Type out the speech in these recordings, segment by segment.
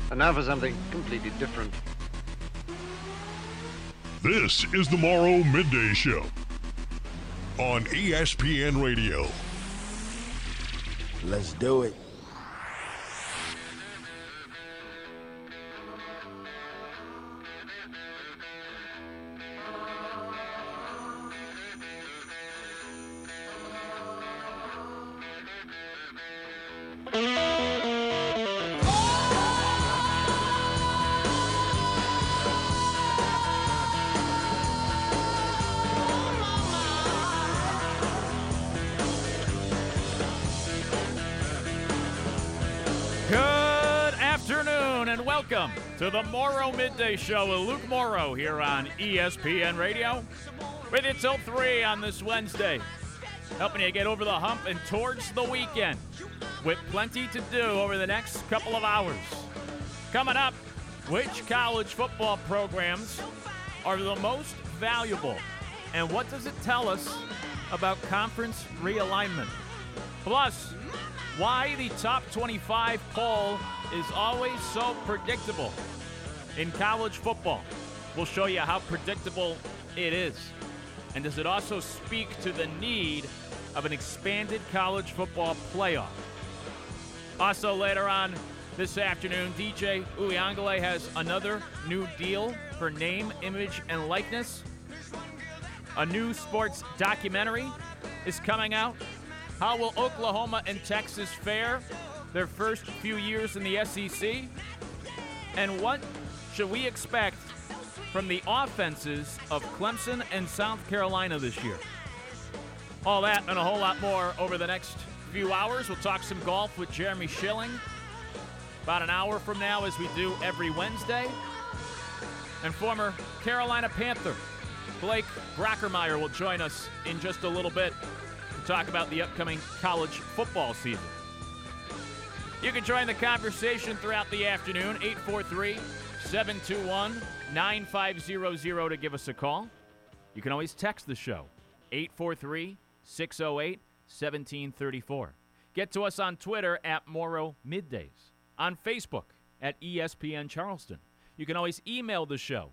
And now for something completely different. This is the Morrow Midday Show on ESPN Radio. Let's do it. Welcome to the Morrow Midday Show with Luke Morrow here on ESPN Radio. With you till 3 on this Wednesday, helping you get over the hump and towards the weekend with plenty to do over the next couple of hours. Coming up, which college football programs are the most valuable, and what does it tell us about conference realignment? Plus, why the top 25 poll is always so predictable in college football. We'll show you how predictable it is. And does it also speak to the need of an expanded college football playoff? Also later on this afternoon, DJ Uyangale has another new deal for name, image, and likeness. A new sports documentary is coming out. How will Oklahoma and Texas fare their first few years in the SEC? And what should we expect from the offenses of Clemson and South Carolina this year? All that and a whole lot more over the next few hours. We'll talk some golf with Jeremy Schilling about an hour from now, as we do every Wednesday. And former Carolina Panther Blake Brockermeyer will join us in just a little bit to talk about the upcoming college football season. You can join the conversation throughout the afternoon, 843-721-9500 to give us a call. You can always text the show, 843-608-1734. Get to us on Twitter at Morrow Middays, on Facebook at ESPN Charleston. You can always email the show,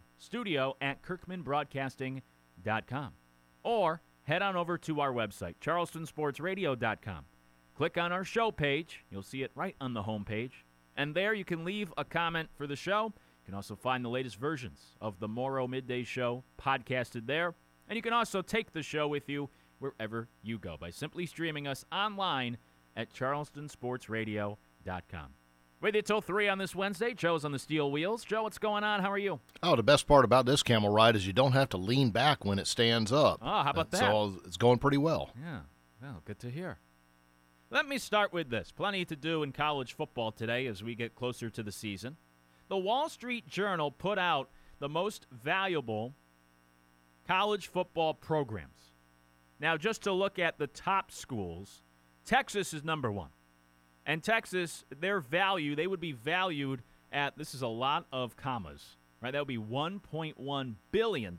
studio@kirkmanbroadcasting.com, or head on over to our website, charlestonsportsradio.com. Click on our show page. You'll see it right on the home page. And there you can leave a comment for the show. You can also find the latest versions of the Morrow Midday Show podcasted there. And you can also take the show with you wherever you go by simply streaming us online at charlestonsportsradio.com. With you till 3 on this Wednesday. Joe's on the steel wheels. Joe, what's going on? How are you? Oh, the best part about this camel ride is you don't have to lean back when it stands up. Oh, how about that? So it's going pretty well. Yeah, well, good to hear. Let me start with this. Plenty to do in college football today as we get closer to the season. The Wall Street Journal put out the most valuable college football programs. Now, just to look at the top schools, Texas is number one. And Texas, their value, they would be valued at, this is a lot of commas, right? That would be $1.1 billion.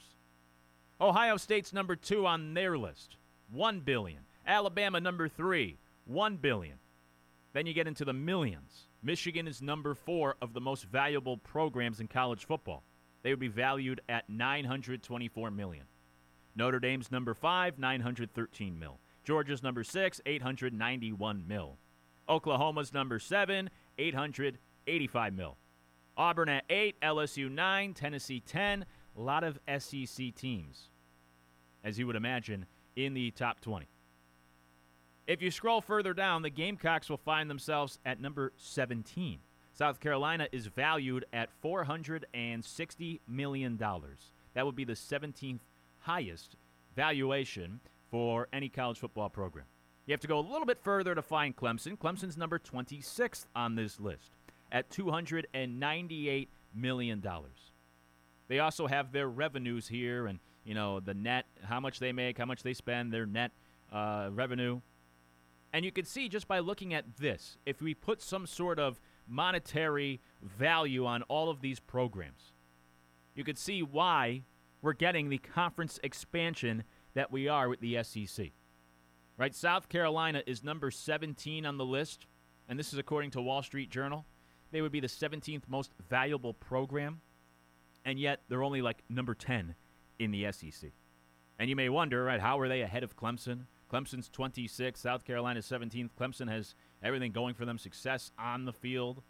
Ohio State's number 2 on their list, $1 billion. Alabama, number 3, $1 billion. Then you get into the millions. Michigan is number 4 of the most valuable programs in college football. They would be valued at $924 million. Notre Dame's number 5, $913 million. Georgia's number 6, $891 million. Oklahoma's number 7, $885 million. Auburn at 8, LSU 9, Tennessee 10. A lot of SEC teams, as you would imagine, in the top 20. If you scroll further down, the Gamecocks will find themselves at number 17. South Carolina is valued at $460 million. That would be the 17th highest valuation for any college football program. You have to go a little bit further to find Clemson. Clemson's number 26th on this list at $298 million. They also have their revenues here and, you know, the net, how much they make, how much they spend, their net revenue. And you can see just by looking at this, if we put some sort of monetary value on all of these programs, you could see why we're getting the conference expansion that we are with the SEC. Right? South Carolina is number 17 on the list, and this is according to Wall Street Journal. they would be the 17th most valuable program, and yet they're only like number 10 in the SEC. And you may wonder, right, how are they ahead of Clemson? Clemson's 26th, South Carolina's 17th. Clemson has everything going for them, success on the field,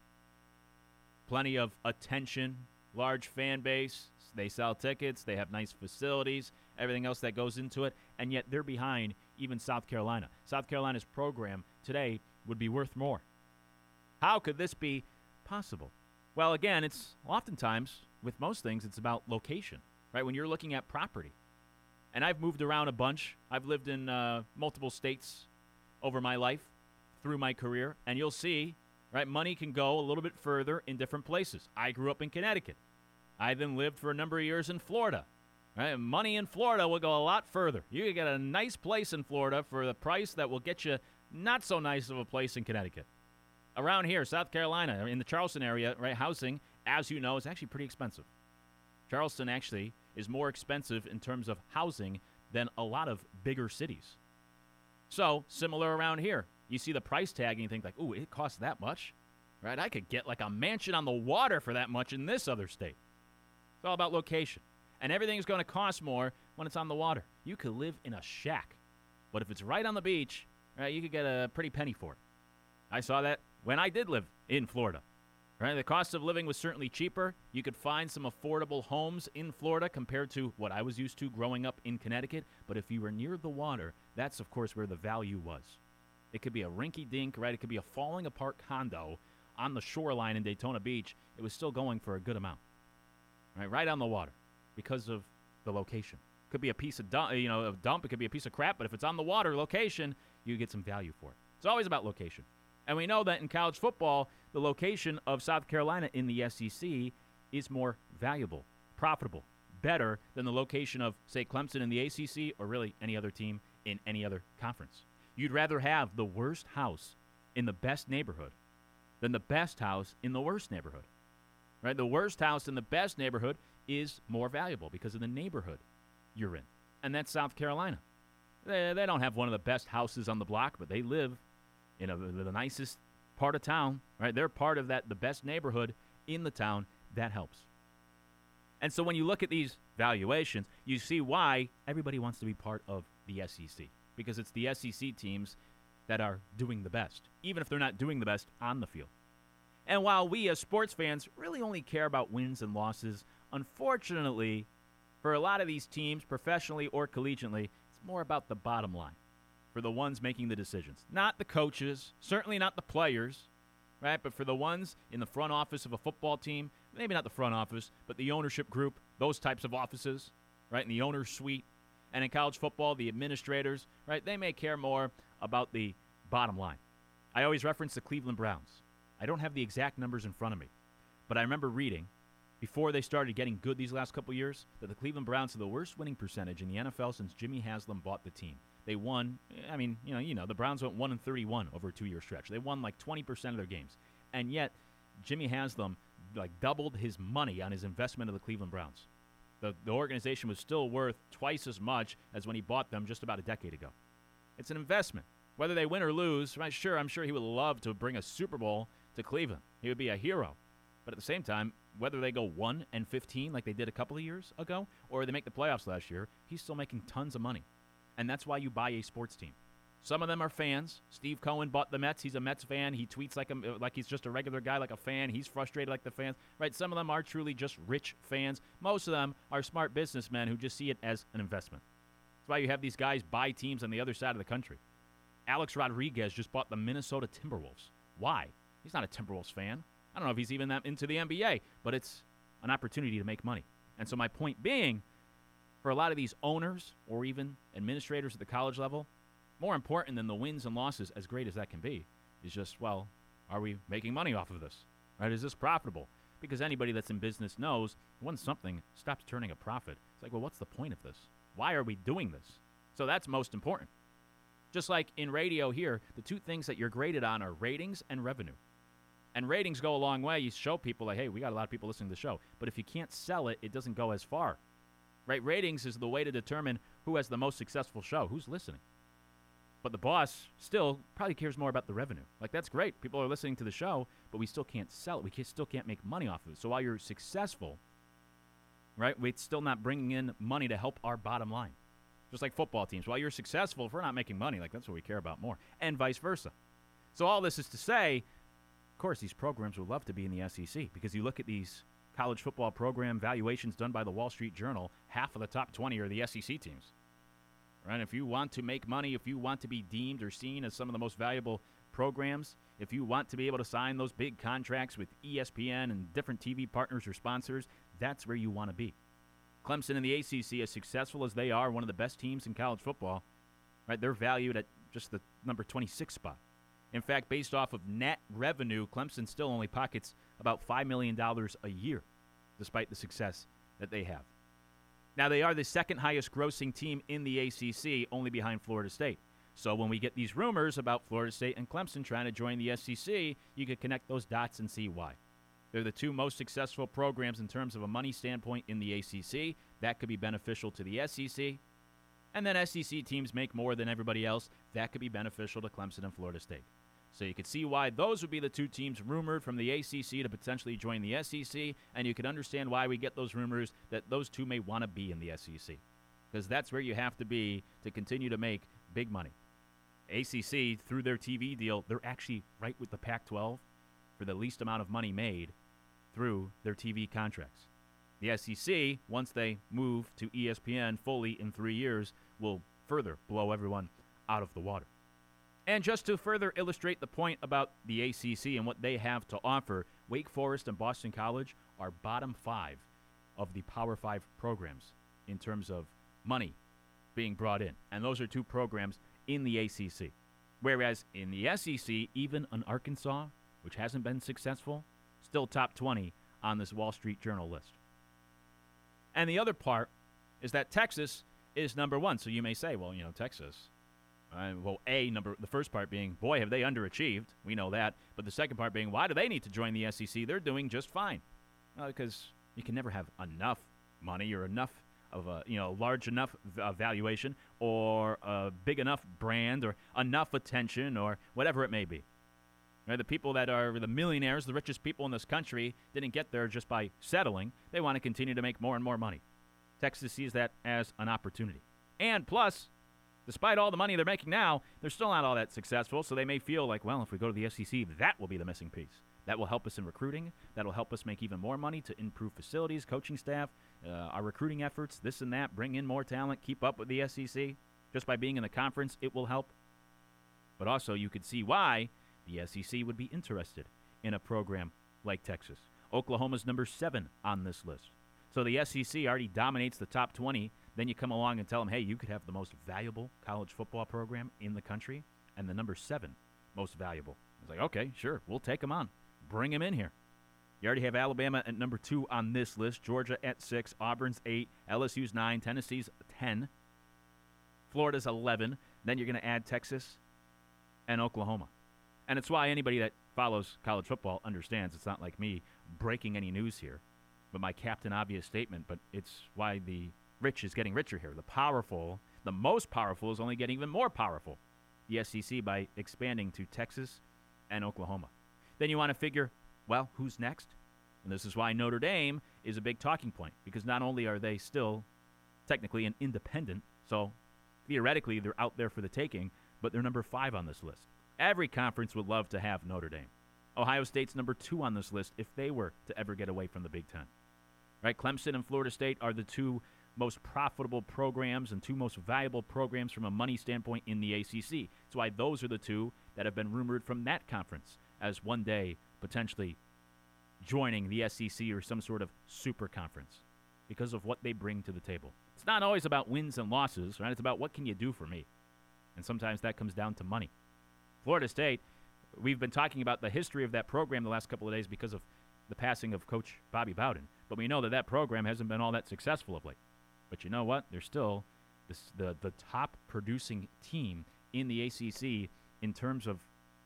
plenty of attention, large fan base. They sell tickets, they have nice facilities, everything else that goes into it, and yet they're behind even South Carolina. South Carolina's program today would be worth more. How could this be possible? Well, again, it's oftentimes, with most things, it's about location, right? When you're looking at property. And I've moved around a bunch. I've lived in multiple states over my life, through my career, and you'll see, right, money can go a little bit further in different places. I grew up in Connecticut. I then lived for a number of years in Florida. Right? Money in Florida will go a lot further. You can get a nice place in Florida for the price that will get you not so nice of a place in Connecticut. Around here, South Carolina, in the Charleston area, right, housing, as you know, is actually pretty expensive. Charleston actually is more expensive in terms of housing than a lot of bigger cities. So, similar around here. You see the price tag and you think like, ooh, it costs that much? Right? I could get like a mansion on the water for that much in this other state. It's all about location. And everything is going to cost more when it's on the water. You could live in a shack. But if it's right on the beach, right, you could get a pretty penny for it. I saw that when I did live in Florida. Right? The cost of living was certainly cheaper. You could find some affordable homes in Florida compared to what I was used to growing up in Connecticut. But if you were near the water, that's, of course, where the value was. It could be a rinky-dink, right? It could be a falling-apart condo on the shoreline in Daytona Beach. It was still going for a good amount, right on the water because of the location. Could be a piece of dump. It could be a piece of crap, but if it's on the water location, you get some value for it. It's always about location. And we know that in college football, the location of South Carolina in the SEC is more valuable, profitable, better than the location of, say, Clemson in the ACC or really any other team in any other conference. You'd rather have the worst house in the best neighborhood than the best house in the worst neighborhood, right? The worst house in the best neighborhood is more valuable because of the neighborhood you're in, and that's South Carolina. They don't have one of the best houses on the block, but they live in the nicest part of town, right? They're part of the best neighborhood in the town. That helps. And so when you look at these valuations, you see why everybody wants to be part of the SEC. Because it's the SEC teams that are doing the best, even if they're not doing the best on the field. And while we as sports fans really only care about wins and losses, unfortunately, for a lot of these teams, professionally or collegiately, it's more about the bottom line for the ones making the decisions. Not the coaches, certainly not the players, right? But for the ones in the front office of a football team, maybe not the front office, but the ownership group, those types of offices, right, in the owner's suite. And in college football, the administrators, right, they may care more about the bottom line. I always reference the Cleveland Browns. I don't have the exact numbers in front of me, but I remember reading, before they started getting good these last couple years, that the Cleveland Browns have the worst winning percentage in the NFL since Jimmy Haslam bought the team. They won, the Browns went 1-31 over a 2-year stretch. They won like 20% of their games. And yet, Jimmy Haslam doubled his money on his investment of the Cleveland Browns. The organization was still worth twice as much as when he bought them just about a decade ago. It's an investment. Whether they win or lose, right, sure, I'm sure he would love to bring a Super Bowl to Cleveland. He would be a hero. But at the same time, whether they go 1-15 like they did a couple of years ago, or they make the playoffs last year, he's still making tons of money. And that's why you buy a sports team. Some of them are fans. Steve Cohen bought the Mets. He's a Mets fan. He tweets like he's just a regular guy, like a fan. He's frustrated like the fans. Right? Some of them are truly just rich fans. Most of them are smart businessmen who just see it as an investment. That's why you have these guys buy teams on the other side of the country. Alex Rodriguez just bought the Minnesota Timberwolves. Why? He's not a Timberwolves fan. I don't know if he's even that into the NBA, but it's an opportunity to make money. And so my point being, for a lot of these owners or even administrators at the college level, more important than the wins and losses, as great as that can be, is just, well, are we making money off of this? Right? Is this profitable? Because anybody that's in business knows once something stops turning a profit, it's like, well, what's the point of this? Why are we doing this? So that's most important. Just like in radio here, the two things that you're graded on are ratings and revenue. And ratings go a long way. You show people like, hey, we got a lot of people listening to the show. But if you can't sell it, it doesn't go as far. Right? Ratings is the way to determine who has the most successful show, who's listening. But the boss still probably cares more about the revenue. Like, that's great. People are listening to the show, but we still can't sell it. Still can't make money off of it. So while you're successful, right, we're still not bringing in money to help our bottom line. Just like football teams. While you're successful, if we're not making money, like, that's what we care about more. And vice versa. So all this is to say, of course, these programs would love to be in the SEC because you look at these college football program valuations done by the Wall Street Journal, half of the top 20 are the SEC teams. Right? If you want to make money, if you want to be deemed or seen as some of the most valuable programs, if you want to be able to sign those big contracts with ESPN and different TV partners or sponsors, that's where you want to be. Clemson and the ACC, as successful as they are, one of the best teams in college football, right? They're valued at just the number 26 spot. In fact, based off of net revenue, Clemson still only pockets about $5 million a year, despite the success that they have. Now, they are the second highest grossing team in the ACC, only behind Florida State. So when we get these rumors about Florida State and Clemson trying to join the SEC, you can connect those dots and see why. They're the two most successful programs in terms of a money standpoint in the ACC. That could be beneficial to the SEC. And then SEC teams make more than everybody else. That could be beneficial to Clemson and Florida State. So you could see why those would be the two teams rumored from the ACC to potentially join the SEC, and you could understand why we get those rumors that those two may want to be in the SEC, because that's where you have to be to continue to make big money. ACC, through their TV deal, they're actually right with the Pac-12 for the least amount of money made through their TV contracts. The SEC, once they move to ESPN fully in 3 years, will further blow everyone out of the water. And just to further illustrate the point about the ACC and what they have to offer, Wake Forest and Boston College are bottom 5 of the Power 5 programs in terms of money being brought in. And those are two programs in the ACC. Whereas in the SEC, even an Arkansas, which hasn't been successful, still top 20 on this Wall Street Journal list. And the other part is that Texas is number 1. So you may say, well, Texas. The first part being, boy, have they underachieved. We know that. But the second part being, why do they need to join the SEC? They're doing just fine. Because you can never have enough money or enough of a large enough valuation or a big enough brand or enough attention or whatever it may be. Right? The people that are the millionaires, the richest people in this country, didn't get there just by settling. They want to continue to make more and more money. Texas sees that as an opportunity. And plus, despite all the money they're making now, they're still not all that successful, so they may feel like, well, if we go to the SEC, that will be the missing piece. That will help us in recruiting. That will help us make even more money to improve facilities, coaching staff, our recruiting efforts, this and that, bring in more talent, keep up with the SEC. Just by being in the conference, it will help. But also, you could see why the SEC would be interested in a program like Texas. Oklahoma's number 7 on this list. So the SEC already dominates the top 20. Then you come along and tell them, hey, you could have the most valuable college football program in the country and the number 7 most valuable. It's like, okay, sure, we'll take them on. Bring them in here. You already have Alabama at number 2 on this list, Georgia at 6, Auburn's 8, LSU's 9, Tennessee's 10, Florida's 11. Then you're going to add Texas and Oklahoma. And it's why anybody that follows college football understands it's not like me breaking any news here, but my Captain Obvious statement, but it's why the rich is getting richer here. The powerful, the most powerful, is only getting even more powerful. The SEC by expanding to Texas and Oklahoma. Then you want to figure, well, who's next? And this is why Notre Dame is a big talking point, because not only are they still technically an independent, so theoretically they're out there for the taking, but they're number 5 on this list. Every conference would love to have Notre Dame. Ohio State's number 2 on this list if they were to ever get away from the Big Ten. Right? Clemson and Florida State are the two most profitable programs and two most valuable programs from a money standpoint in the ACC. That's why those are the two that have been rumored from that conference as one day potentially joining the SEC or some sort of super conference because of what they bring to the table. It's not always about wins and losses, right? It's about what can you do for me? And sometimes that comes down to money. Florida State, we've been talking about the history of that program the last couple of days because of the passing of Coach Bobby Bowden. But we know that that program hasn't been all that successful of late. But you know what? They're still the top producing team in the ACC in terms of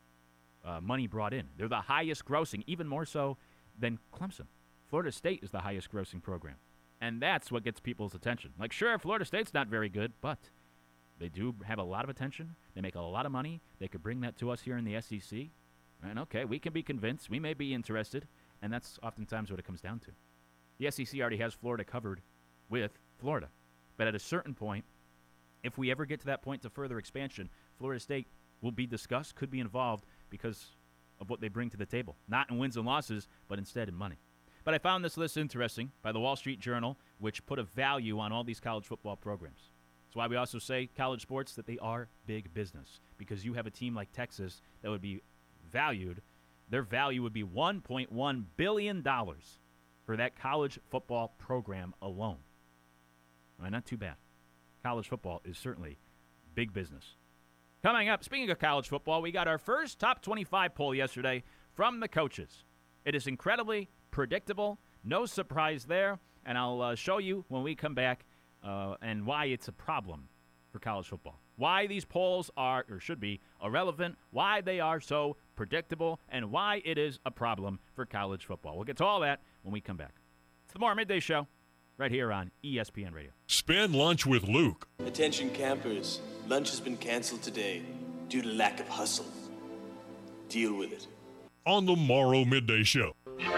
money brought in. They're the highest grossing, even more so than Clemson. Florida State is the highest grossing program. And that's what gets people's attention. Like, sure, Florida State's not very good, but They do have a lot of attention. They make a lot of money. They could bring that to us here in the SEC. And okay, we can be convinced. We may be interested. And that's oftentimes what it comes down to. The SEC already has Florida covered with Florida. But at a certain point, if we ever get to that point to further expansion, Florida State will be discussed, could be involved because of what they bring to the table. Not in wins and losses, but instead in money. But I found this list interesting by the Wall Street Journal, which put a value on all these college football programs. That's why we also say college sports that they are big business, because you have a team like Texas that would be valued. Their value would be $1.1 billion for that college football program alone. All right, not too bad. College football is certainly big business. Coming up, speaking of college football, we got our first top 25 poll yesterday from the coaches. It is incredibly predictable, no surprise there, and I'll show you when we come back and why it's a problem for college football. Why these polls are, or should be, irrelevant, why they are so predictable, and why it is a problem for college football. We'll get to all that when we come back. It's the More Midday Show right here on ESPN Radio. Spend lunch with Luke. Attention campers, lunch has been canceled today due to lack of hustle. Deal with it. On the Morrow Midday Show.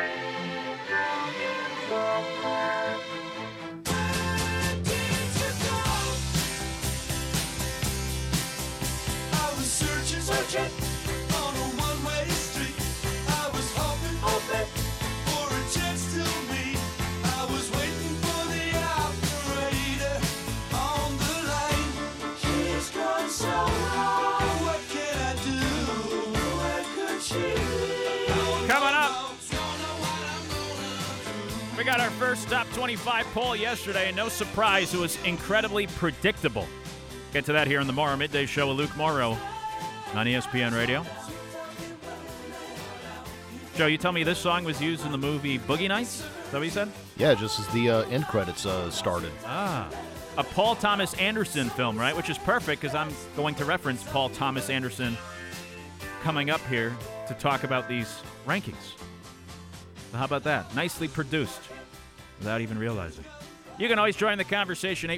Searching on a one-way street. I was hoping for a chance to meet. I was waiting for the operator on the line. She's gone so long. What can I do? Where could she be? Coming up, we got our first top 25 poll yesterday, and no surprise, it was incredibly predictable. Get to that here on the Morrow Midday Show with Luke Morrow on ESPN Radio. Joe, you tell me this song was used in the movie Boogie Nights? Is that what you said? Yeah, just as the end credits started. A Paul Thomas Anderson film, right? Which is perfect because I'm going to reference Paul Thomas Anderson coming up here to talk about these rankings. So how about that? Nicely produced without even realizing. You can always join the conversation,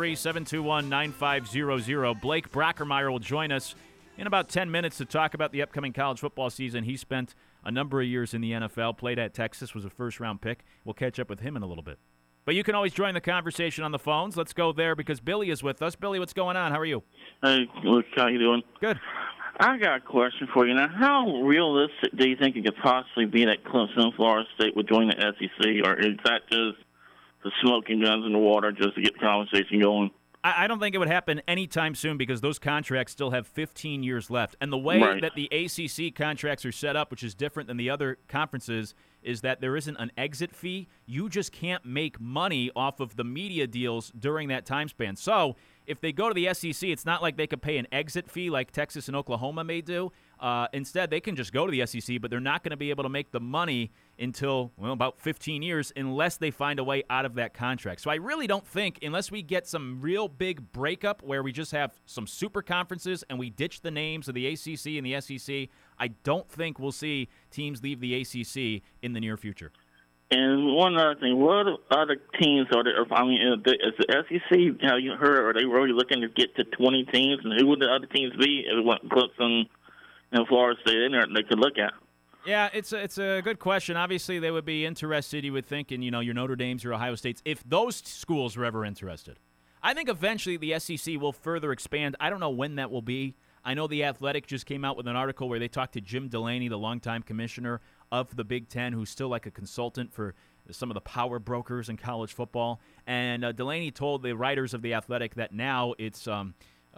843-721-9500. Blake Brockermeyer will join us in about 10 minutes to talk about the upcoming college football season. He spent a number of years in the NFL, played at Texas, was a first-round pick. We'll catch up with him in a little bit. But you can always join the conversation on the phones. Let's go there because Billy is with us. Billy, what's going on? How are you? Hey, Luke, how you doing? Good. I got a question for you. Now, how realistic do you think it could possibly be that Clemson and Florida State would join the SEC, or is that just the smoking guns in the water just to get the conversation going? I don't think it would happen anytime soon because those contracts still have 15 years left. And the way that the ACC contracts are set up, which is different than the other conferences, is that there isn't an exit fee. You just can't make money off of the media deals during that time span. So if they go to the SEC, it's not like they could pay an exit fee like Texas and Oklahoma may do. Instead, they can just go to the SEC, but they're not going to be able to make the money until, well, about 15 years unless they find a way out of that contract. So I really don't think, unless we get some real big breakup where we just have some super conferences and we ditch the names of the ACC and the SEC, I don't think we'll see teams leave the ACC in the near future. And one other thing, what other teams are there? I mean, is the SEC, have you heard, are they really looking to get to 20 teams? And who would the other teams be if it went Clemson and Florida State in there they could look at? Yeah, it's a good question. Obviously, they would be interested, you would think, in, your Notre Dames, your Ohio States, if those schools were ever interested. I think eventually the SEC will further expand. I don't know when that will be. I know The Athletic just came out with an article where they talked to Jim Delaney, the longtime commissioner of the Big Ten, who's still like a consultant for some of the power brokers in college football. And Delaney told the writers of The Athletic that now it's time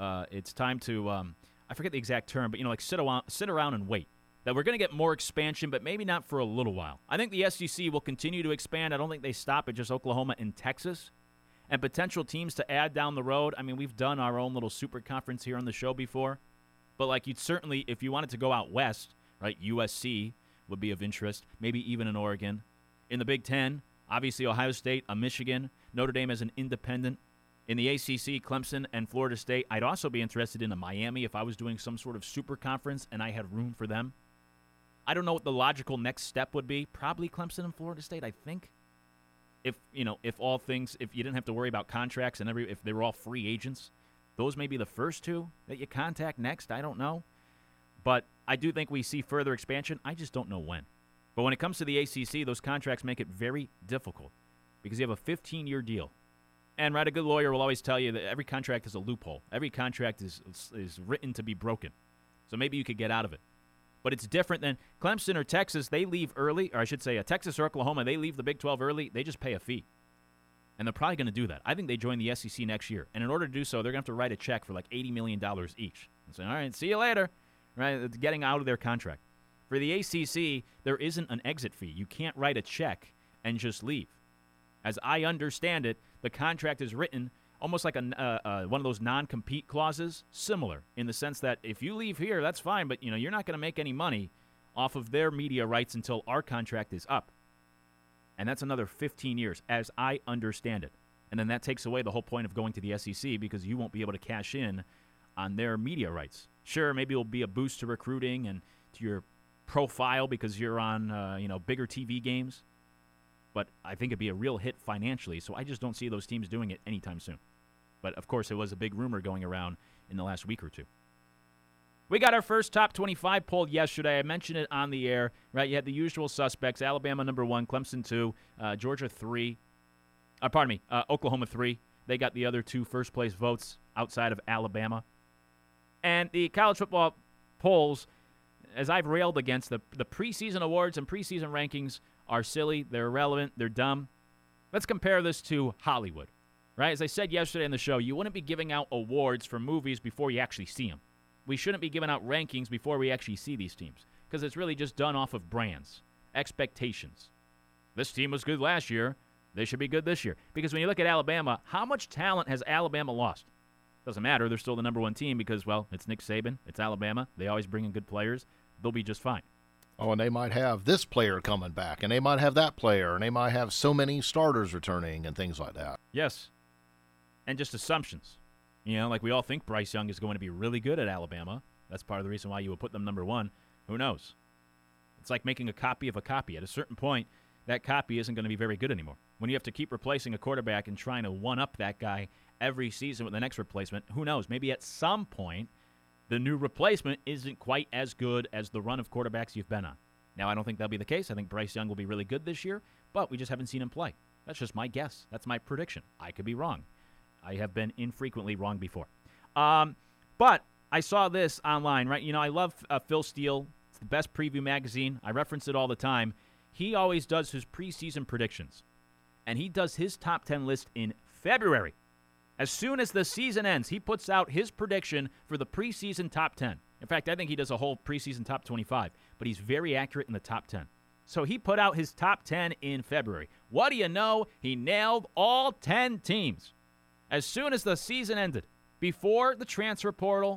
to, I forget the exact term, but, like sit around and wait. That we're going to get more expansion, but maybe not for a little while. I think the SEC will continue to expand. I don't think they stop at just Oklahoma and Texas. And potential teams to add down the road. I mean, we've done our own little super conference here on the show before. But, you'd certainly, if you wanted to go out west, right, USC would be of interest, maybe even in Oregon. In the Big Ten, obviously Ohio State, Michigan, Notre Dame as an independent. In the ACC, Clemson and Florida State. I'd also be interested in a Miami if I was doing some sort of super conference and I had room for them. I don't know what the logical next step would be. Probably Clemson and Florida State, I think. If you didn't have to worry about contracts and if they were all free agents, those may be the first two that you contact next. I don't know. But I do think we see further expansion. I just don't know when. But when it comes to the ACC, those contracts make it very difficult because you have a 15-year deal. And, right, a good lawyer will always tell you that every contract is a loophole. Every contract is written to be broken. So maybe you could get out of it. But it's different than Clemson or Texas. They leave early, or I should say Texas or Oklahoma, they leave the Big 12 early. They just pay a fee. And they're probably going to do that. I think they join the SEC next year. And in order to do so, they're going to have to write a check for like $80 million each. And say, all right, see you later. Right? It's getting out of their contract. For the ACC, there isn't an exit fee. You can't write a check and just leave. As I understand it, the contract is written almost like one of those non-compete clauses, similar in the sense that if you leave here, that's fine, but you're not going to make any money off of their media rights until our contract is up. And that's another 15 years, as I understand it. And then that takes away the whole point of going to the SEC because you won't be able to cash in on their media rights. Sure, maybe it'll be a boost to recruiting and to your profile because you're on bigger TV games. But I think it'd be a real hit financially, so I just don't see those teams doing it anytime soon. But, of course, it was a big rumor going around in the last week or two. We got our first top 25 poll yesterday. I mentioned it on the air. Right, you had the usual suspects: Alabama number 1, Clemson 2, Georgia 3. Oklahoma 3. They got the other 2 first-place votes outside of Alabama. And the college football polls, as I've railed against, the preseason awards and preseason rankings are silly. They're irrelevant. They're dumb. Let's compare this to Hollywood. Right? As I said yesterday in the show, you wouldn't be giving out awards for movies before you actually see them. We shouldn't be giving out rankings before we actually see these teams because it's really just done off of brands, expectations. This team was good last year. They should be good this year. Because when you look at Alabama, how much talent has Alabama lost? Doesn't matter. They're still the number 1 team because, well, it's Nick Saban. It's Alabama. They always bring in good players. They'll be just fine. Oh, and they might have this player coming back, and they might have that player, and they might have so many starters returning and things like that. Yes. And just assumptions. Like we all think Bryce Young is going to be really good at Alabama. That's part of the reason why you would put them number 1. Who knows? It's like making a copy of a copy. At a certain point, that copy isn't going to be very good anymore. When you have to keep replacing a quarterback and trying to one-up that guy every season with the next replacement, who knows? Maybe at some point, the new replacement isn't quite as good as the run of quarterbacks you've been on. Now, I don't think that'll be the case. I think Bryce Young will be really good this year, but we just haven't seen him play. That's just my guess. That's my prediction. I could be wrong. I have been infrequently wrong before. But I saw this online, right? I love Phil Steele. It's the best preview magazine. I reference it all the time. He always does his preseason predictions, and he does his top 10 list in February. As soon as the season ends, he puts out his prediction for the preseason top 10. In fact, I think he does a whole preseason top 25, but he's very accurate in the top 10. So he put out his top 10 in February. What do you know? He nailed all 10 teams. As soon as the season ended, before the transfer portal,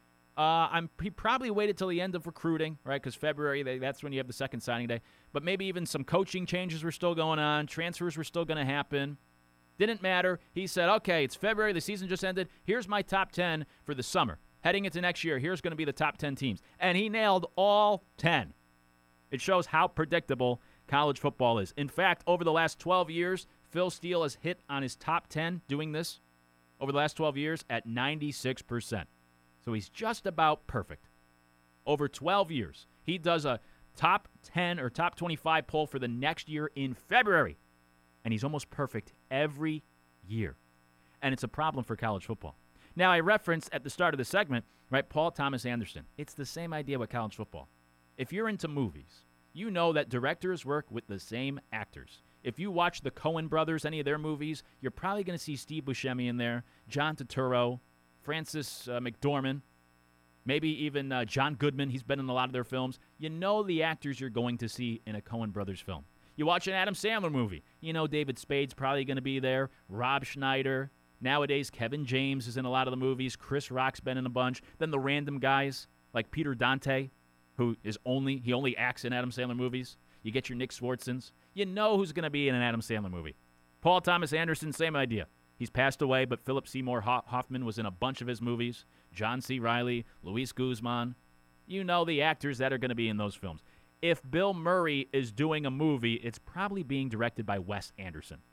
he probably waited till the end of recruiting, right? Because February, that's when you have the second signing day. But maybe even some coaching changes were still going on. Transfers were still going to happen. Didn't matter. He said, okay, it's February. The season just ended. Here's my top 10 for the summer. Heading into next year, here's going to be the top 10 teams. And he nailed all 10. It shows how predictable college football is. In fact, over the last 12 years, Phil Steele has hit on his top 10 doing this over the last 12 years at 96%. So he's just about perfect. Over 12 years, he does a top 10 or top 25 poll for the next year in February. And he's almost perfect every year. And it's a problem for college football. Now, I referenced at the start of the segment, right, Paul Thomas Anderson. It's the same idea with college football. If you're into movies, you know that directors work with the same actors. If you watch the Coen brothers, any of their movies, you're probably going to see Steve Buscemi in there, John Turturro, Francis McDormand, maybe even John Goodman. He's been in a lot of their films. You know the actors you're going to see in a Coen brothers film. You watch an Adam Sandler movie. You know David Spade's probably going to be there, Rob Schneider. Nowadays, Kevin James is in a lot of the movies. Chris Rock's been in a bunch. Then the random guys like Peter Dante, who is only acts in Adam Sandler movies. You get your Nick Swartzens. You know who's going to be in an Adam Sandler movie. Paul Thomas Anderson, same idea. He's passed away, but Philip Seymour Hoffman was in a bunch of his movies. John C. Reilly, Luis Guzman. You know the actors that are going to be in those films. If Bill Murray is doing a movie, it's probably being directed by Wes Anderson.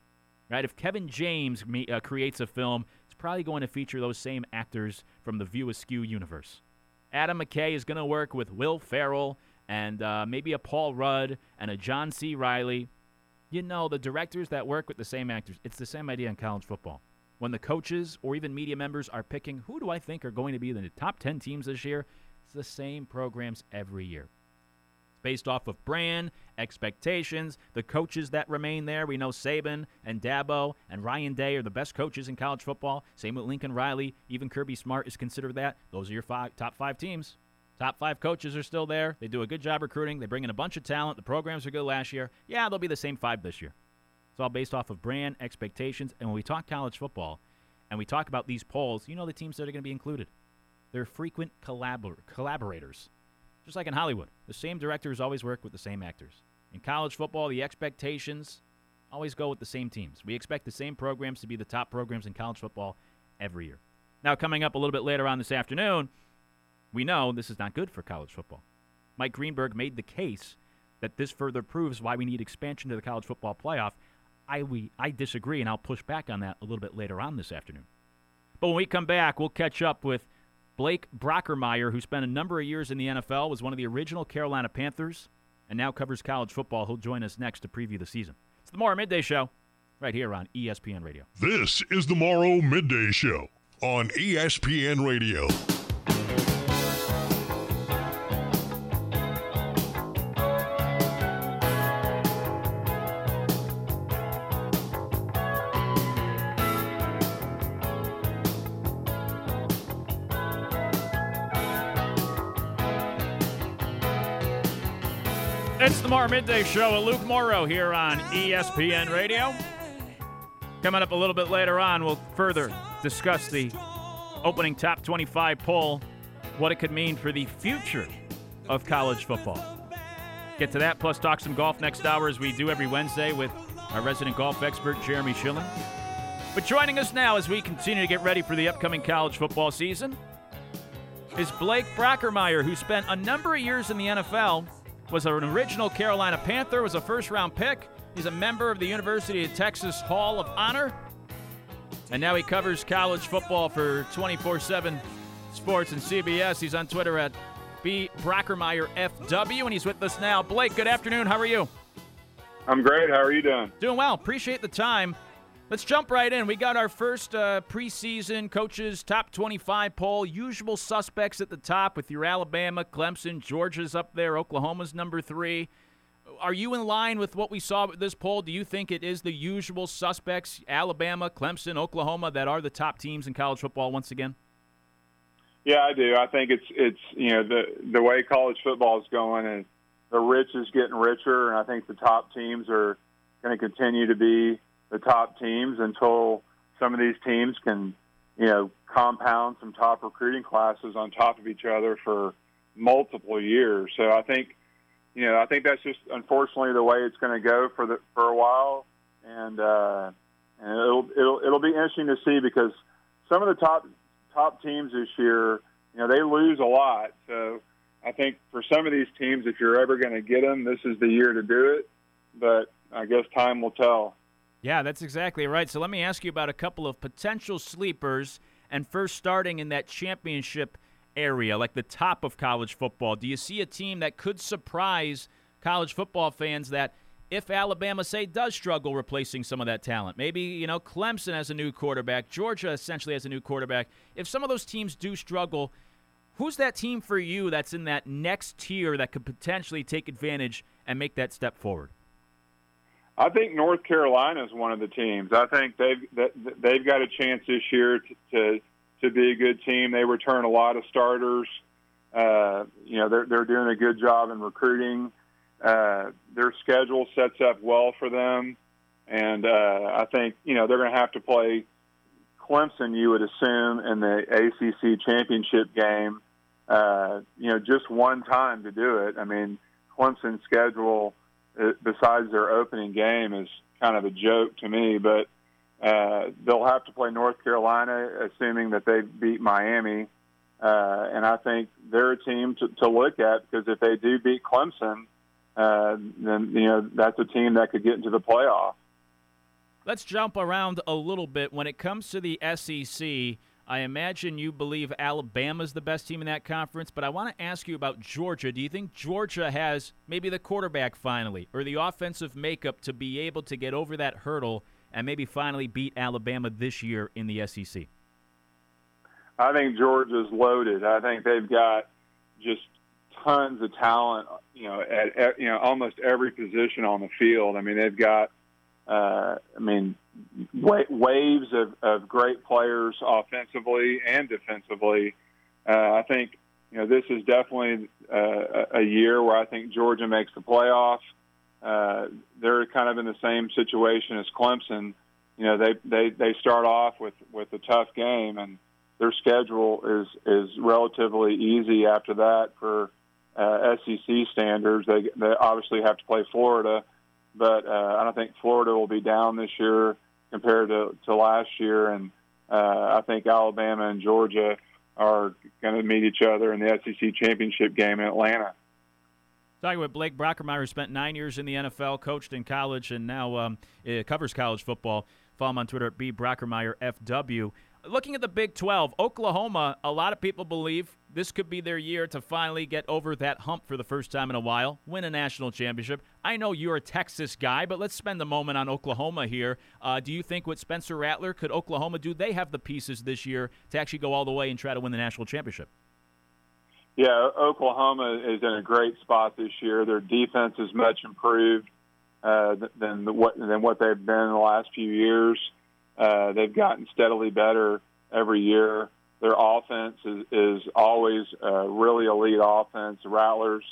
right? If Kevin James creates a film, it's probably going to feature those same actors from the View Askew universe. Adam McKay is going to work with Will Ferrell and maybe a Paul Rudd and a John C. Reilly. You know, the directors that work with the same actors, it's the same idea in college football. When the coaches or even media members are picking who do I think are going to be the top 10 teams this year, it's the same programs every year. It's based off of brand, expectations, the coaches that remain there. We know Saban and Dabo and Ryan Day are the best coaches in college football. Same with Lincoln Riley. Even Kirby Smart is considered that. Those are your top 5 teams. Top 5 coaches are still there. They do a good job recruiting. They bring in a bunch of talent. The programs were good last year. Yeah, they'll be the same 5 this year. It's all based off of brand, expectations. And when we talk college football and we talk about these polls, you know the teams that are going to be included. They're frequent collaborators. Just like in Hollywood, the same directors always work with the same actors. In college football, the expectations always go with the same teams. We expect the same programs to be the top programs in college football every year. Now, coming up a little bit later on this afternoon, we know this is not good for college football. Mike Greenberg made the case that this further proves why we need expansion to the college football playoff. I disagree, and I'll push back on that a little bit later on this afternoon. But when we come back, we'll catch up with Blake Brockermeyer, who spent a number of years in the NFL, was one of the original Carolina Panthers, and now covers college football. He'll join us next to preview the season. It's the Morrow Midday Show, right here on ESPN Radio. This is the Morrow Midday Show on ESPN Radio. It's the Morrow Midday Show with Luke Morrow here on ESPN Radio. Coming up a little bit later on, we'll further discuss the opening top 25 poll, what it could mean for the future of college football. Get to that, plus talk some golf next hour as we do every Wednesday with our resident golf expert, Jeremy Schilling. But joining us now as we continue to get ready for the upcoming college football season is Blake Brockermeyer, who spent a number of years in the NFL, was an original Carolina Panther, was a first-round pick. He's a member of the University of Texas Hall of Honor. And now he covers college football for 24/7 Sports and CBS. He's on Twitter at BRockermeyerFW, and he's with us now. Blake, good afternoon. How are you? I'm great. How are you doing? Doing well. Appreciate the time. Let's jump right in. We got our first preseason coaches top 25 poll. Usual suspects at the top with your Alabama, Clemson, Georgia's up there, Oklahoma's number 3. Are you in line with what we saw with this poll? Do you think it is the usual suspects, Alabama, Clemson, Oklahoma, that are the top teams in college football once again? Yeah, I do. I think it's the way college football is going, and the rich is getting richer, and I think the top teams are going to continue to be the top teams until some of these teams can, compound some top recruiting classes on top of each other for multiple years. So I think that's just unfortunately the way it's going to go for a while, and it'll be interesting to see because some of the top teams this year, they lose a lot. So I think for some of these teams, if you're ever going to get them, this is the year to do it. But I guess time will tell. Yeah, that's exactly right. So let me ask you about a couple of potential sleepers, and first starting in that championship area, like the top of college football. Do you see a team that could surprise college football fans that if Alabama, say, does struggle replacing some of that talent? Maybe, Clemson has a new quarterback. Georgia essentially has a new quarterback. If some of those teams do struggle, who's that team for you that's in that next tier that could potentially take advantage and make that step forward? I think North Carolina is one of the teams. I think they've got a chance this year to be a good team. They return a lot of starters. They're doing a good job in recruiting. Their schedule sets up well for them, and I think they're going to have to play Clemson, you would assume, in the ACC championship game. Just one time to do it. I mean, Clemson's schedule, besides their opening game, is kind of a joke to me, but they'll have to play North Carolina, assuming that they beat Miami, and I think they're a team to look at, because if they do beat Clemson, then that's a team that could get into the playoff. Let's jump around a little bit. When it comes to the SEC, I imagine you believe Alabama's the best team in that conference, but I want to ask you about Georgia. Do you think Georgia has maybe the quarterback finally or the offensive makeup to be able to get over that hurdle and maybe finally beat Alabama this year in the SEC? I think Georgia's loaded. I think they've got just tons of talent, at almost every position on the field. I mean, they've got waves of great players offensively and defensively. I think, this is definitely a year where I think Georgia makes the playoff. They're kind of in the same situation as Clemson. They start off with a tough game, and their schedule is relatively easy after that for SEC standards. They obviously have to play Florida, but I don't think Florida will be down this year compared to last year. And I think Alabama and Georgia are going to meet each other in the SEC championship game in Atlanta. Talking with Blake Brockermeyer, who spent 9 years in the NFL, coached in college, and now covers college football. Follow him on Twitter at @BRockermeyerFW. Looking at the Big 12, Oklahoma, a lot of people believe this could be their year to finally get over that hump for the first time in a while, win a national championship. I know you're a Texas guy, but let's spend a moment on Oklahoma here. Do you think with Spencer Rattler, could Oklahoma, do they have the pieces this year to actually go all the way and try to win the national championship? Yeah, Oklahoma is in a great spot this year. Their defense is much improved than what they've been in the last few years. They've gotten steadily better every year. Their offense is always a really elite offense. Rattlers,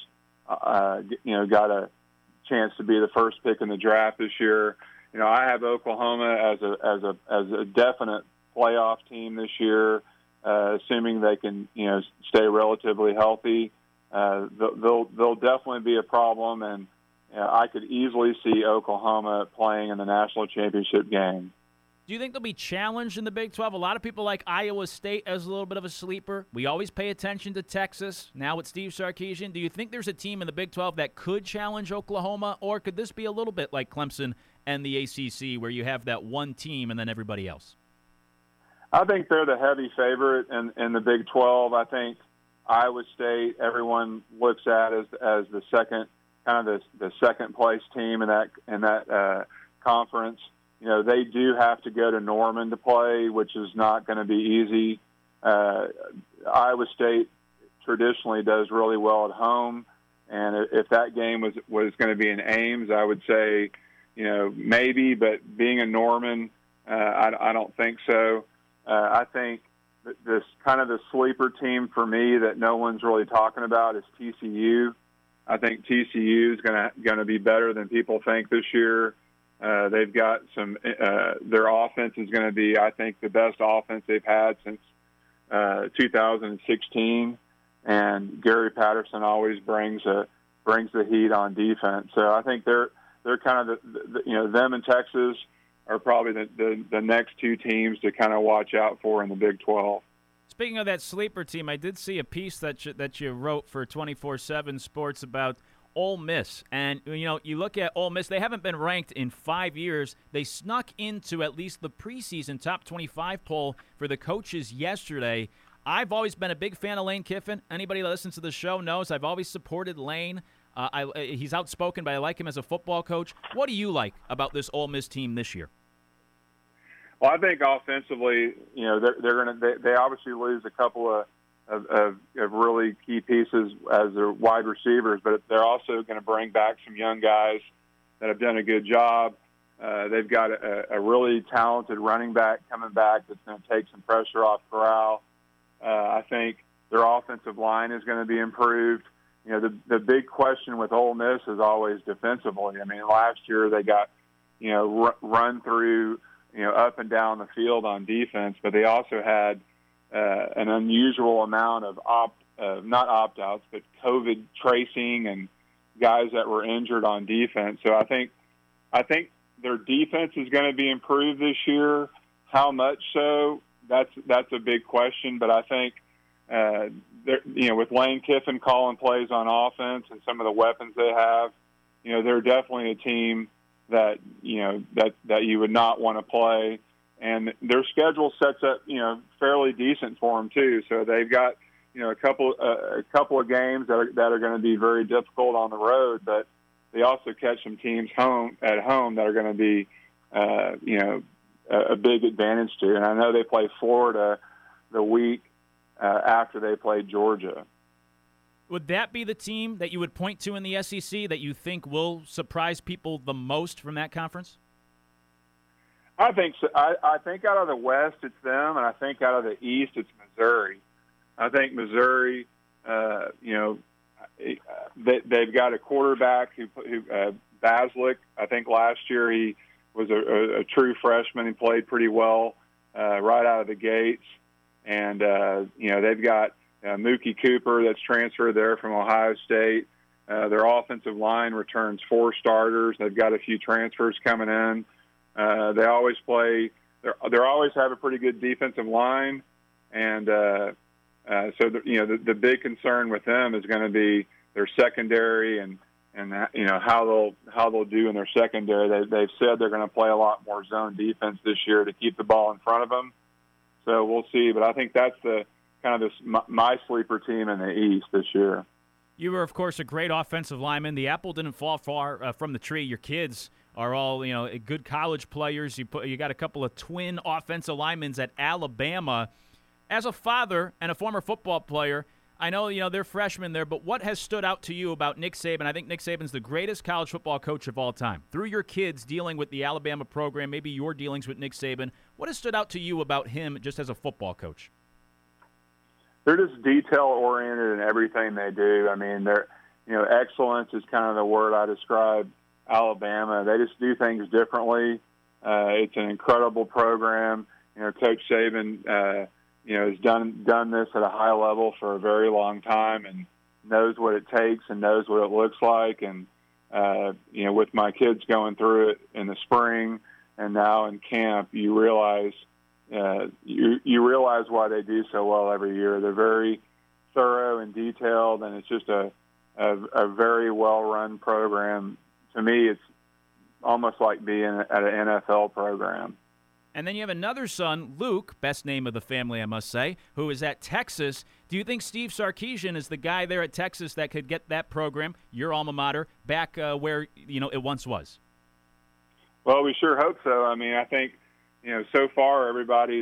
got a chance to be the first pick in the draft this year. I have Oklahoma as a definite playoff team this year, assuming they can, stay relatively healthy. They'll definitely be a problem, and I could easily see Oklahoma playing in the national championship game. Do you think they'll be challenged in the Big 12? A lot of people like Iowa State as a little bit of a sleeper. We always pay attention to Texas, now with Steve Sarkisian. Do you think there's a team in the Big 12 that could challenge Oklahoma, or could this be a little bit like Clemson and the ACC where you have that one team and then everybody else? I think they're the heavy favorite in the Big 12. I think Iowa State, everyone looks at as the second, kind of the second place team in that conference. They do have to go to Norman to play, which is not going to be easy. Iowa State traditionally does really well at home, and if that game was going to be in Ames, I would say, maybe. But being in Norman, I don't think so. I think this kind of the sleeper team for me that no one's really talking about is TCU. I think TCU is going to be better than people think this year. They've got some. Their offense is going to be, I think, the best offense they've had since 2016. And Gary Patterson always brings the heat on defense. So I think they're kind of them and Texas are probably the next two teams to kind of watch out for in the Big 12. Speaking of that sleeper team, I did see a piece that you wrote for 24/7 Sports about Ole Miss. And, you look at Ole Miss, they haven't been ranked in 5 years. They snuck into at least the preseason top 25 poll for the coaches yesterday. I've always been a big fan of Lane Kiffin. Anybody that listens to the show knows I've always supported Lane. He's outspoken, but I like him as a football coach. What do you like about this Ole Miss team this year? Well, I think offensively, they obviously lose a couple of really key pieces as their wide receivers, but they're also going to bring back some young guys that have done a good job. They've got a really talented running back coming back that's going to take some pressure off Corral. I think their offensive line is going to be improved. The big question with Ole Miss is always defensively. I mean, last year they got, run through, up and down the field on defense, but they also had an unusual amount of not opt-outs, but COVID tracing and guys that were injured on defense. So I think their defense is going to be improved this year. How much so? That's a big question. But I think with Lane Kiffin calling plays on offense and some of the weapons they have, they're definitely a team that that you would not want to play. And their schedule sets up fairly decent for them too. So they've got a couple of games that are going to be very difficult on the road, but they also catch some teams at home that are going to be a big advantage to. And I know they play Florida the week after they play Georgia. Would that be the team that you would point to in the SEC that you think will surprise people the most from that conference? I think so. I think out of the West it's them, and I think out of the East it's Missouri. I think Missouri, they've got a quarterback who Baslick. I think last year he was a true freshman. He played pretty well right out of the gates, and they've got Mookie Cooper that's transferred there from Ohio State. Their offensive line returns 4 starters. They've got a few transfers coming in. They always play. They always have a pretty good defensive line, and so the big concern with them is going to be their secondary and how they'll do in their secondary. They've said they're going to play a lot more zone defense this year to keep the ball in front of them. So we'll see. But I think that's the kind of my sleeper team in the East this year. You were, of course, a great offensive lineman. The apple didn't fall far from the tree. Your kids are all, good college players. You got a couple of twin offensive linemen at Alabama. As a father and a former football player, I know, they're freshmen there, but what has stood out to you about Nick Saban? I think Nick Saban's the greatest college football coach of all time. Through your kids dealing with the Alabama program, maybe your dealings with Nick Saban, what has stood out to you about him just as a football coach? They're just detail-oriented in everything they do. I mean, excellence is kind of the word I describe Alabama. They just do things differently. It's an incredible program. Coach Saban, has done this at a high level for a very long time and knows what it takes and knows what it looks like. And, with my kids going through it in the spring and now in camp, you realize why they do so well every year. They're very thorough and detailed, and it's just a very well-run program. To me, it's almost like being at an NFL program. And then you have another son, Luke, best name of the family, I must say, who is at Texas. Do you think Steve Sarkisian is the guy there at Texas that could get that program, your alma mater, back where it once was? Well, we sure hope so. I mean, I think so far everybody's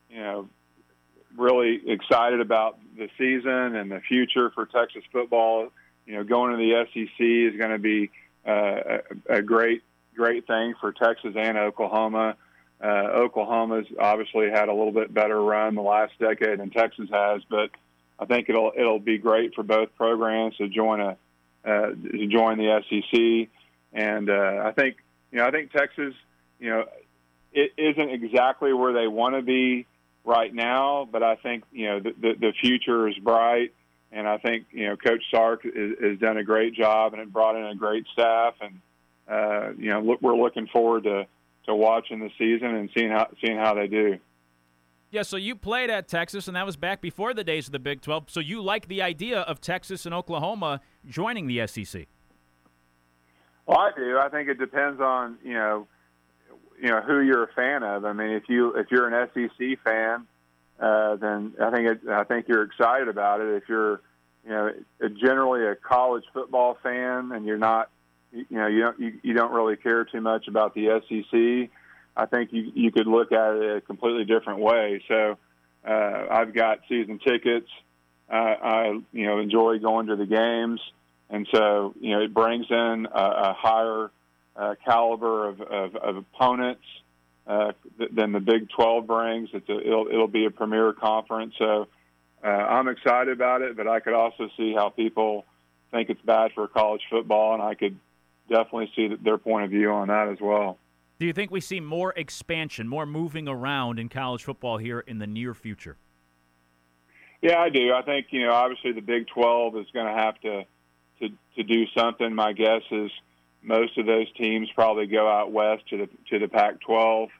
really excited about the season and the future for Texas football. Going to the SEC is going to be a great thing for Texas and Oklahoma. Oklahoma's obviously had a little bit better run the last decade than Texas has, but I think it'll be great for both programs to join the SEC. And I think Texas, it isn't exactly where they want to be right now, but I think the future is bright. And I think Coach Sark has done a great job and brought in a great staff. And we're looking forward to watching the season and seeing how they do. Yeah, so you played at Texas, and that was back before the days of the Big 12. So you like the idea of Texas and Oklahoma joining the SEC? Well, I do. I think it depends on who you're a fan of. I mean, if you're an SEC fan, then I think you're excited about it. If you're generally a college football fan and you're not, you don't really care too much about the SEC, I think you could look at it a completely different way. So I've got season tickets. I enjoy going to the games, and so it brings in a higher caliber of opponents than the Big 12 brings. It'll be a premier conference. So I'm excited about it, but I could also see how people think it's bad for college football, and I could definitely see their point of view on that as well. Do you think we see more expansion, more moving around in college football here in the near future? Yeah, I do. I think, obviously the Big 12 is going to have to do something. My guess is most of those teams probably go out west to the Pac-12.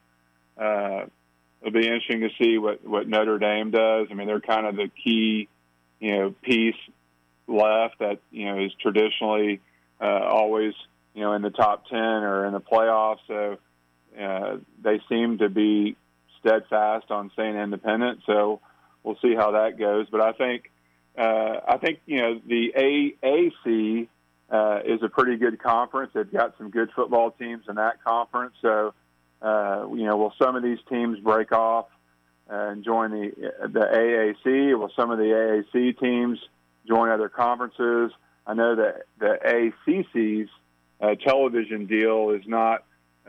It'll be interesting to see what Notre Dame does. I mean, they're kind of the key, piece left that, is traditionally always, in the top 10 or in the playoffs. So they seem to be steadfast on staying independent. So we'll see how that goes. But I think the AAC is a pretty good conference. They've got some good football teams in that conference. So will some of these teams break off and join the AAC? Will some of the AAC teams join other conferences? I know that the ACC's television deal is not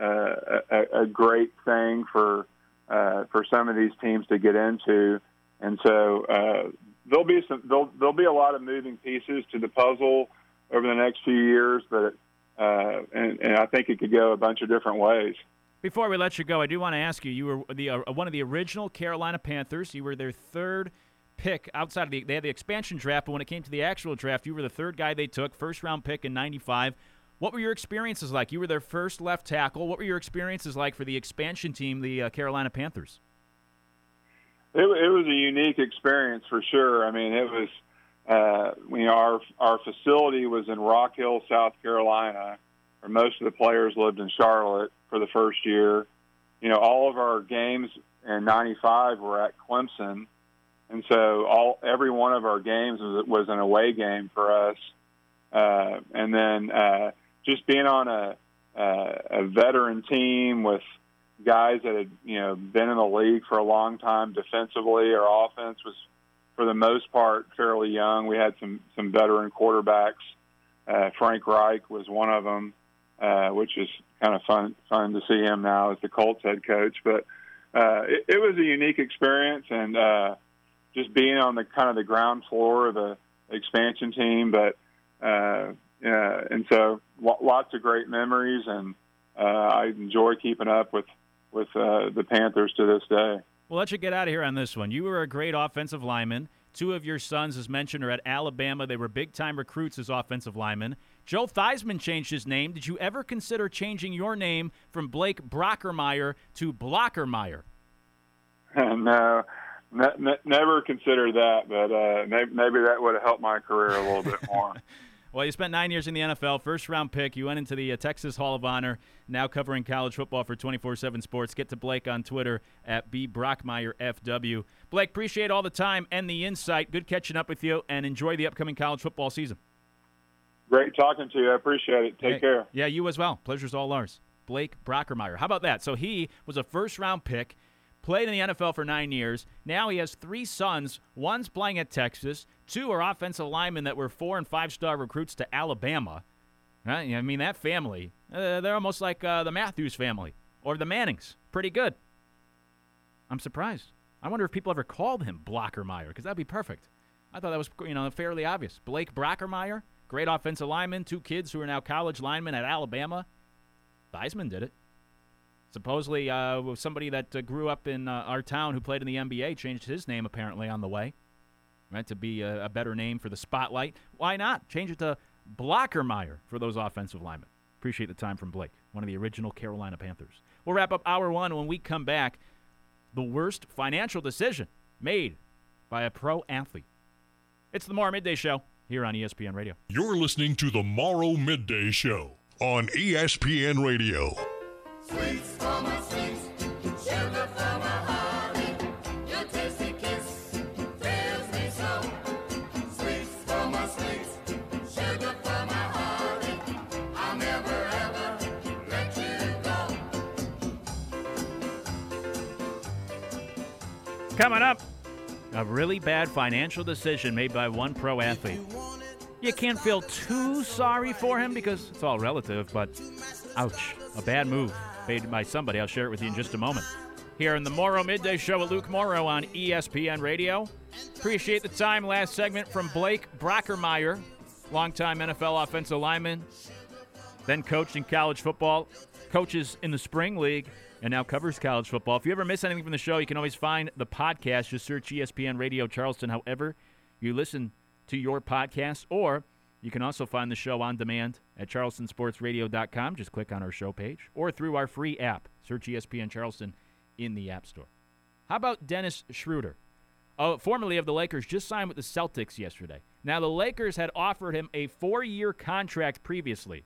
a great thing for some of these teams to get into, and so there'll be a lot of moving pieces to the puzzle over the next few years, but and I think it could go a bunch of different ways. Before we let you go, I do want to ask you, you were one of the original Carolina Panthers. You were their third pick outside of they had the expansion draft, but when it came to the actual draft, you were the third guy they took, first-round pick in 95. What were your experiences like? You were their first left tackle. What were your experiences like for the expansion team, the Carolina Panthers? It was a unique experience for sure. I mean, it was our facility was in Rock Hill, South Carolina, where most of the players lived in Charlotte for the first year. All of our games in 95 were at Clemson, and so every one of our games was an away game for us. And then just being on a veteran team with guys that had been in the league for a long time defensively. Our offense was, for the most part, fairly young. We had some veteran quarterbacks. Frank Reich was one of them, which is kind of fun to see him now as the Colts head coach. But it was a unique experience, and just being on the kind of the ground floor of the expansion team. But and so lots of great memories, and I enjoy keeping up with the Panthers to this day. We'll let you get out of here on this one. You were a great offensive lineman. Two of your sons, as mentioned, are at Alabama. They were big-time recruits as offensive linemen. Joe Theismann changed his name. Did you ever consider changing your name from Blake Brockermeyer to Blockermeyer? No, never considered that, but maybe that would have helped my career a little bit more. Well, you spent 9 years in the NFL, first-round pick. You went into the Texas Hall of Honor, now covering college football for 24/7 Sports. Get to Blake on Twitter at @BBrockmeyerFW. Blake, appreciate all the time and the insight. Good catching up with you, and enjoy the upcoming college football season. Great talking to you. I appreciate it. Take care. Yeah, you as well. Pleasure's all ours. Blake Brockermeyer. How about that? So he was a first-round pick, played in the NFL for 9 years. Now he has 3 sons. One's playing at Texas. 2 are offensive linemen that were 4- and 5-star recruits to Alabama. Right? I mean, that family, they're almost like the Matthews family or the Mannings. Pretty good. I'm surprised. I wonder if people ever called him Blockermeyer, because that'd be perfect. I thought that was fairly obvious. Blake Brockermeyer, great offensive lineman, 2 kids who are now college linemen at Alabama. Theismann did it. Supposedly, somebody that grew up in our town who played in the NBA changed his name apparently on the way, right, to be a better name for the spotlight. Why not? Change it to Blockermeyer for those offensive linemen. Appreciate the time from Blake, one of the original Carolina Panthers. We'll wrap up Hour 1 when we come back. The worst financial decision made by a pro athlete. It's the Morrow Midday Show here on ESPN Radio. You're listening to the Morrow Midday Show on ESPN Radio. Sweets for my sweets, sugar for my honey. Your tasty kiss thrills me so. Sweets for my sweets, sugar for my honey. I'll never ever let you go. Coming up, a really bad financial decision made by one pro athlete. You can't feel too sorry for him because it's all relative, but ouch, a bad move made by somebody. I'll share it with you in just a moment. Here in the Morrow Midday Show with Luke Morrow on ESPN Radio. Appreciate the time. Last segment from Blake Brockermeyer, longtime NFL offensive lineman, then coached in college football, coaches in the Spring League, and now covers college football. If you ever miss anything from the show, you can always find the podcast. Just search ESPN Radio Charleston, however you listen to your podcast, or you can also find the show on demand at charlestonsportsradio.com. Just click on our show page, or through our free app. Search ESPN Charleston in the App Store. How about Dennis Schroeder? Formerly of the Lakers, just signed with the Celtics yesterday. Now, the Lakers had offered him a 4-year contract previously.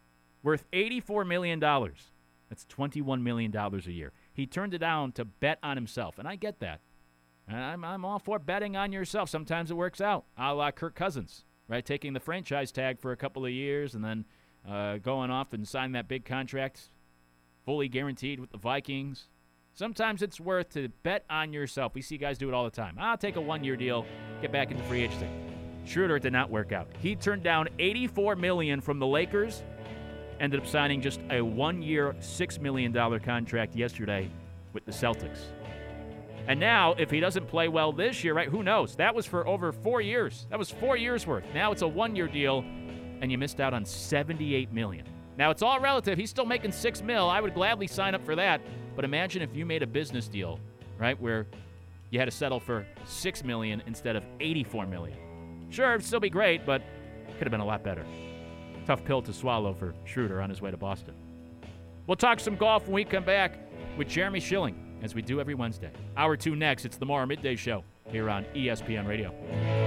worth $84 million. That's $21 million a year. He turned it down to bet on himself, and I get that. And I'm all for betting on yourself. Sometimes it works out, a la Kirk Cousins, right? Taking the franchise tag for a couple of years and then going off and signing that big contract, fully guaranteed with the Vikings. Sometimes it's worth to bet on yourself. We see guys do it all the time. I'll take a one-year deal, get back into free agency. Schroeder, it did not work out. He turned down $84 million from the Lakers, ended up signing just a one-year, $6 million contract yesterday with the Celtics. And now, if he doesn't play well this year, right, who knows? That was for over 4 years. That was 4 years worth. Now it's a one-year deal, and you missed out on $78 million. Now, it's all relative. He's still making $6 million. I would gladly sign up for that. But imagine if you made a business deal, right, where you had to settle for $6 million instead of $84 million. Sure, it'd still be great, but could have been a lot better. Tough pill to swallow for Schroeder on his way to Boston. We'll talk some golf when we come back with Jeremy Schilling, as we do every Wednesday. Hour 2 next. It's the Morrow Midday Show here on ESPN Radio.